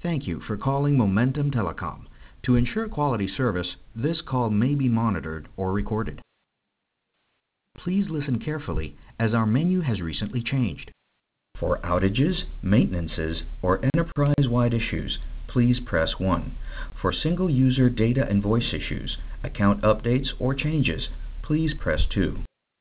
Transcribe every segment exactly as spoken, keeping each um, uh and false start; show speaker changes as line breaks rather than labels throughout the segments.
Thank you for calling Momentum Telecom. To ensure quality service, this call may be monitored or recorded. Please listen carefully as our menu has recently changed. For outages, maintenances, or enterprise-wide issues, please press one. For single-user data and voice issues, account updates, or changes, please press two.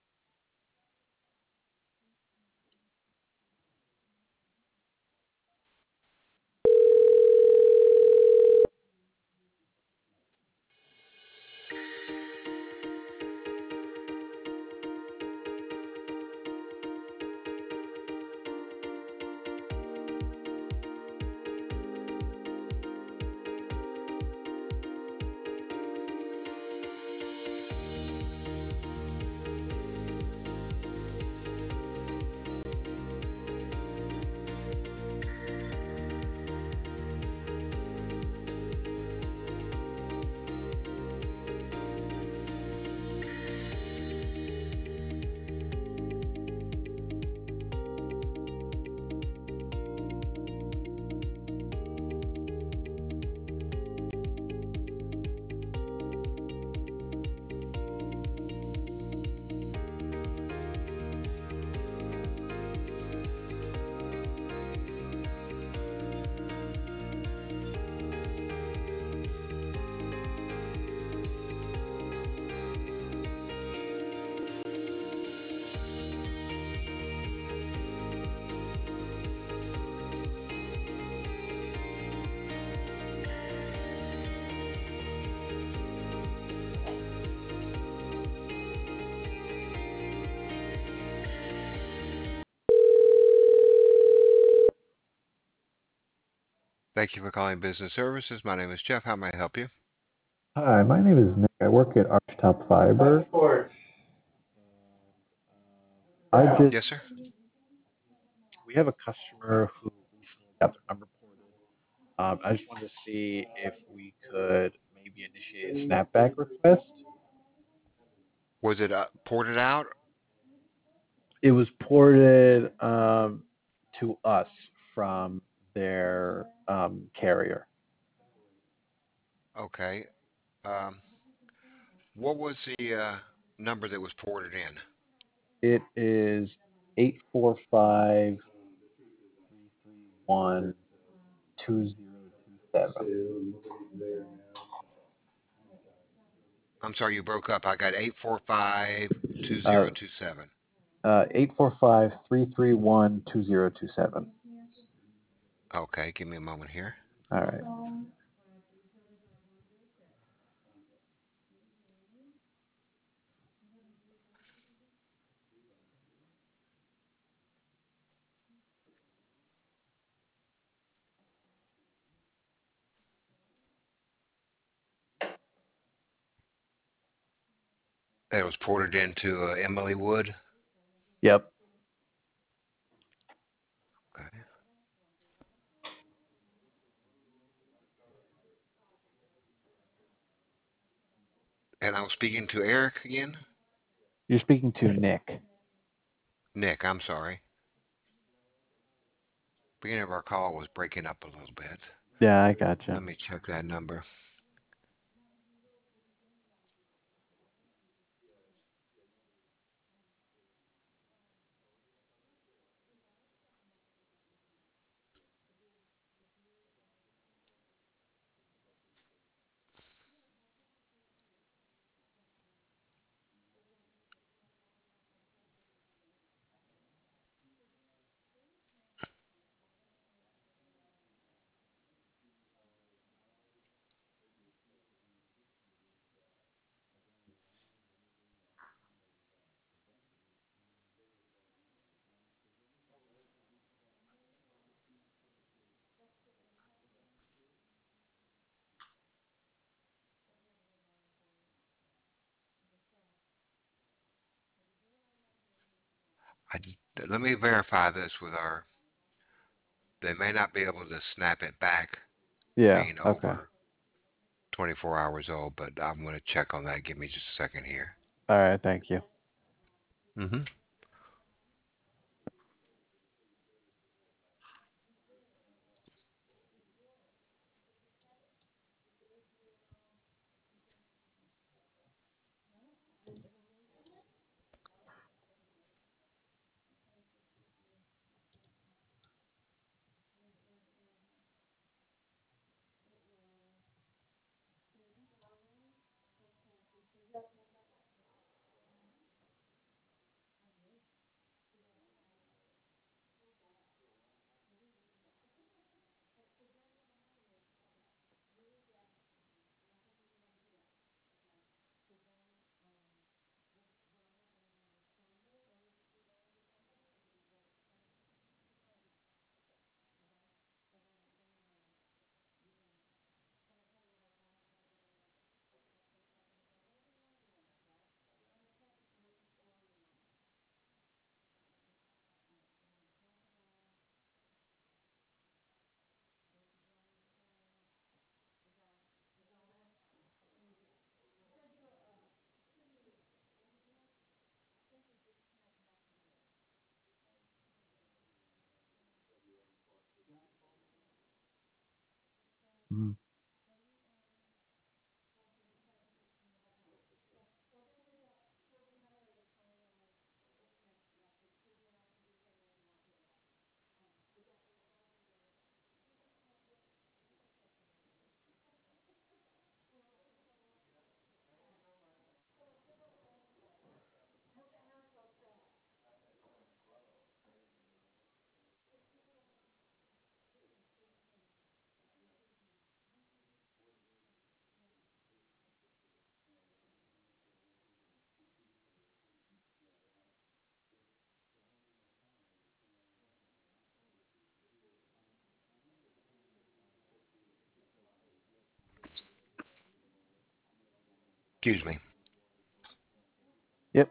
Thank you for calling Business Services. My name is Jeff. How may I help you?
Hi, my name is Nick. I work at Archtop Fiber. I just
Yes, sir.
we have a customer who recently got their number ported. Um, I just wanted to see if we could maybe initiate a snapback request.
Was it uh, ported out?
It was ported um, to us from their um, carrier.
Okay. Um, what was the uh, number that was ported in?
It is eight four five one two zero two seven.
I'm sorry, you broke up. I got eight four five two
Uh,
zero two seven.
uh, eight four five three three one two zero two seven.
Okay, give me a moment here.
All right.
It was ported into uh, Emily Wood.
Yep.
Okay. And I was speaking to Eric again?
You're speaking to Nick.
Nick, I'm sorry. Beginning of our call was breaking up a little bit.
Yeah, I gotcha.
Let me check that number. I, let me verify this with our. They may not be able to snap it back
Yeah.
being
Okay.
over twenty-four hours old, but I'm going to check on that. Give me just a second here.
All right. Thank you.
Mm-hmm.
Mhm.
Excuse me.
Yep.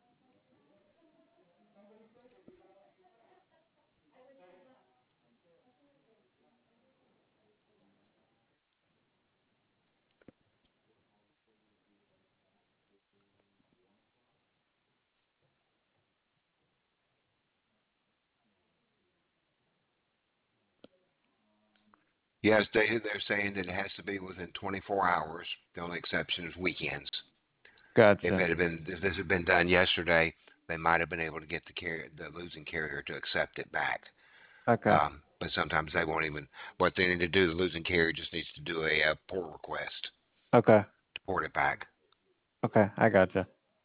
Yes, they they're saying that it has to be within twenty-four hours. The only exception is weekends. If
Gotcha.
it had been if this had been done yesterday, they might have been able to get the carrier, the losing carrier to accept it back.
Okay.
Um, but sometimes they won't even. What they need to do, the losing carrier just needs to do a, a port request
Okay.
to port it back.
Okay. I gotcha.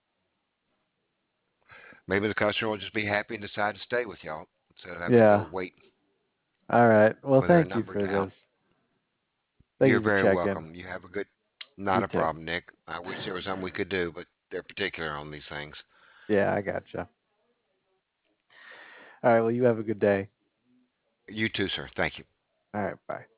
Maybe the customer will just be happy and decide to stay with y'all instead of having to go
Yeah.
wait
All right. Well,
for their
thank you
number
for
down.
this. Thank
You're
you for
very
checking.
welcome. You have a good. Not
You
a
too.
problem, Nick. I wish there was something we could do, but they're particular on these things.
Yeah, I gotcha. All right. Well, you have a good day.
You too, sir. Thank you.
All right. Bye.